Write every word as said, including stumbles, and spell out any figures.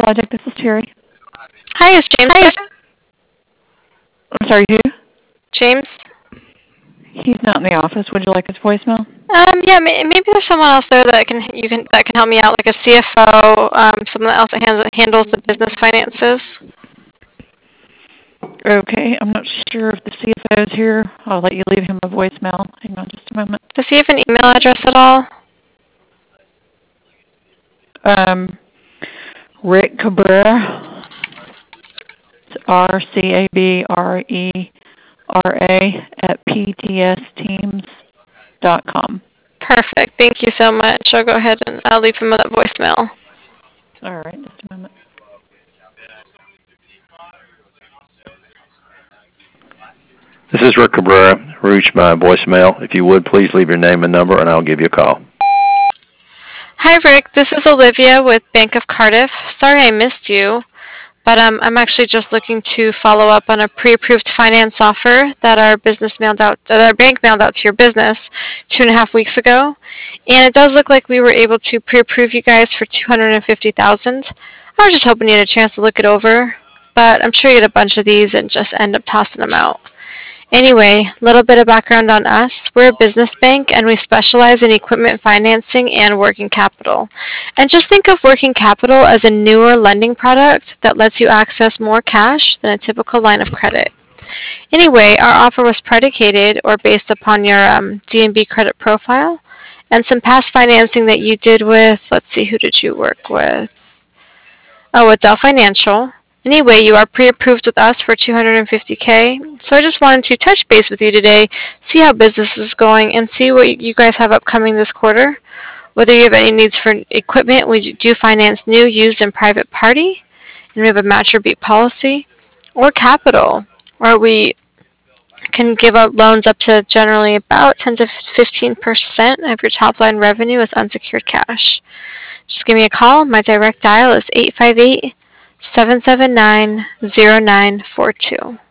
Project. This is Terry. Hi, is James there? I'm sorry, who? James? He's not in the office. Would you like his voicemail? Um, yeah, may- maybe there's someone else there that can you can that can help me out, like a C F O, um, someone else that handles handles the business finances. Okay, I'm not sure if the C F O is here. I'll let you leave him a voicemail. Hang on just a moment. Does he have an email address at all? Um, Rick Cabrera. It's R C A B R E R A at P T S teams dot com. Perfect. Thank you so much. I'll go ahead and I'll leave him that voicemail. All right, just a moment. This is Rick Cabrera. Reach my voicemail. If you would, please leave your name and number, and I'll give you a call. Hi, Rick. This is Olivia with Bank of Cardiff. Sorry I missed you, but um, I'm actually just looking to follow up on a pre-approved finance offer that our business mailed out, that our bank mailed out to your business two and a half weeks ago, and it does look like we were able to pre-approve you guys for two hundred fifty thousand dollars. I was just hoping you had a chance to look it over, but I'm sure you get a bunch of these and just end up tossing them out. Anyway, a little bit of background on us. We're a business bank and we specialize in equipment financing and working capital. And just think of working capital as a newer lending product that lets you access more cash than a typical line of credit. Anyway, our offer was predicated or based upon your um, D N B credit profile and some past financing that you did with, let's see, who did you work with? Oh, with Dell Financial. Anyway, you are pre-approved with us for two hundred fifty K. So I just wanted to touch base with you today, see how business is going, and see what you guys have upcoming this quarter. Whether you have any needs for equipment, we do finance new, used, and private party, and we have a match or beat policy, or capital, where we can give out loans up to generally about ten to fifteen percent of your top line revenue as unsecured cash. Just give me a call. My direct dial is eight five eight, seven seven nine, zero nine four two.